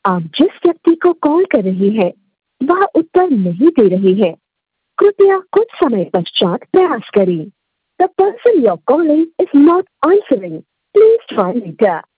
आप जिस व्यक्ति को कॉल कर रहे हैं वह उत्तर नहीं दे रहे हैं। कृपया कुछ समय पश्चात प्रयास करें। The person you're calling is not answering. Please try later.